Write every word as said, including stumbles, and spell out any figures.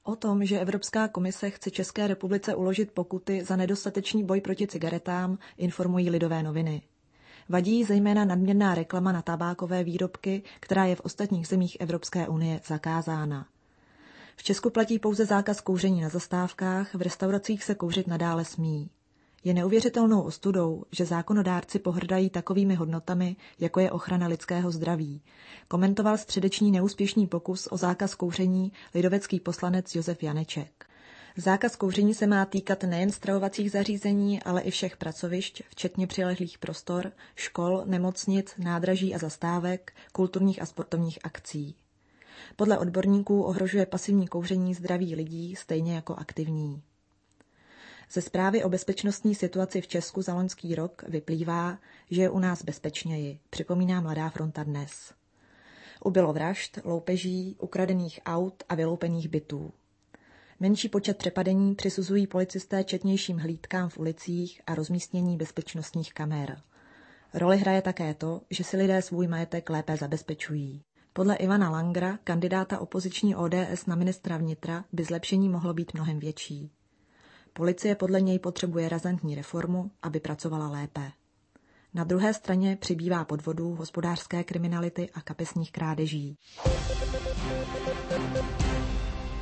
O tom, že Evropská komise chce České republice uložit pokuty za nedostatečný boj proti cigaretám, informují Lidové noviny. Vadí jí zejména nadměrná reklama na tabákové výrobky, která je v ostatních zemích Evropské unie zakázána. V Česku platí pouze zákaz kouření na zastávkách, v restauracích se kouřit nadále smí. Je neuvěřitelnou ostudou, že zákonodárci pohrdají takovými hodnotami, jako je ochrana lidského zdraví, komentoval středeční neúspěšný pokus o zákaz kouření lidovecký poslanec Josef Janeček. Zákaz kouření se má týkat nejen stravovacích zařízení, ale i všech pracovišť, včetně přilehlých prostor, škol, nemocnic, nádraží a zastávek, kulturních a sportovních akcí. Podle odborníků ohrožuje pasivní kouření zdraví lidí stejně jako aktivní. Ze zprávy o bezpečnostní situaci v Česku za loňský rok vyplývá, že je u nás bezpečněji, připomíná Mladá fronta dnes. Ubylo vražd, loupeží, ukradených aut a vyloupených bytů. Menší počet přepadení přisuzují policisté četnějším hlídkám v ulicích a rozmístění bezpečnostních kamer. Roli hraje také to, že si lidé svůj majetek lépe zabezpečují. Podle Ivana Langra, kandidáta opoziční O D S na ministra vnitra, by zlepšení mohlo být mnohem větší. Policie podle něj potřebuje razantní reformu, aby pracovala lépe. Na druhé straně přibývá podvodů, hospodářské kriminality a kapesních krádeží.